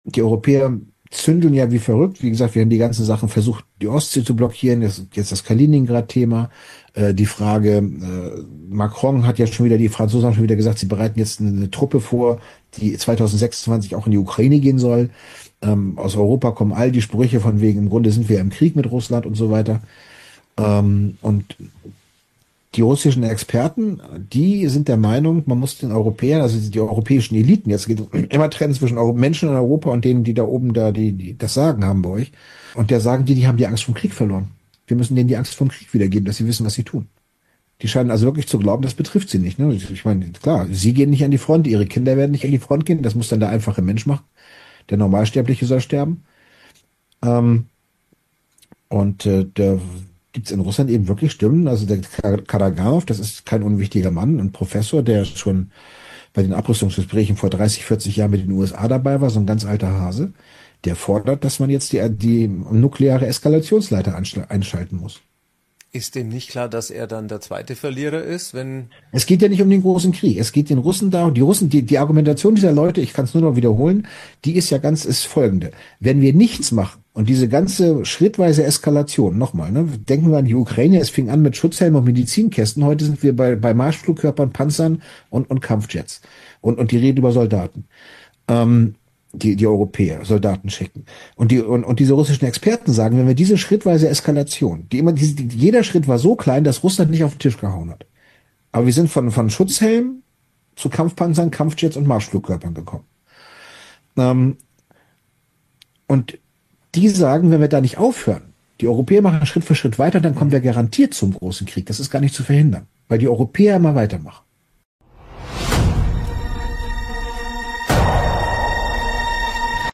Die Europäer zündeln ja wie verrückt. Wie gesagt, wir haben die ganzen Sachen versucht, die Ostsee zu blockieren. Jetzt das Kaliningrad-Thema. Die Frage, Macron hat ja schon wieder, die Franzosen haben schon wieder gesagt, sie bereiten jetzt eine Truppe vor, die 2026 auch in die Ukraine gehen soll. Aus Europa kommen all die Sprüche von wegen, im Grunde sind wir im Krieg mit Russland und so weiter. Und die russischen Experten, die sind der Meinung, man muss den Europäern, also die europäischen Eliten, jetzt geht es immer trennen zwischen Menschen in Europa und denen, die da oben die das Sagen haben bei euch. Und der sagen die haben die Angst vom Krieg verloren. Wir müssen denen die Angst vom Krieg wiedergeben, dass sie wissen, was sie tun. Die scheinen also wirklich zu glauben, das betrifft sie nicht. Ne? Ich meine, klar, sie gehen nicht an die Front, ihre Kinder werden nicht an die Front gehen, das muss dann der einfache Mensch machen. Der Normalsterbliche soll sterben. Ähm, da gibt es in Russland eben wirklich Stimmen. Also der Karaganov, das ist kein unwichtiger Mann, ein Professor, der schon bei den Abrüstungsgesprächen vor 30, 40 Jahren mit den USA dabei war, so ein ganz alter Hase. Der fordert, dass man jetzt die nukleare Eskalationsleiter einschalten muss. Ist dem nicht klar, dass er dann der zweite Verlierer ist, wenn... Es geht ja nicht um den großen Krieg. Es geht den Russen da, die Russen, die Argumentation dieser Leute, ich kann es nur noch wiederholen, die ist folgende. Wenn wir nichts machen und diese ganze schrittweise Eskalation, nochmal, ne, denken wir an die Ukraine, es fing an mit Schutzhelmen und Medizinkästen, heute sind wir bei Marschflugkörpern, Panzern und Kampfjets. Und die reden über Soldaten. Die Europäer Soldaten schicken. Und diese russischen Experten sagen, wenn wir diese schrittweise Eskalation, jeder Schritt war so klein, dass Russland nicht auf den Tisch gehauen hat. Aber wir sind von Schutzhelmen zu Kampfpanzern, Kampfjets und Marschflugkörpern gekommen. Ähm, und die sagen, wenn wir da nicht aufhören, die Europäer machen Schritt für Schritt weiter, dann kommen wir garantiert zum großen Krieg. Das ist gar nicht zu verhindern, weil die Europäer immer weitermachen.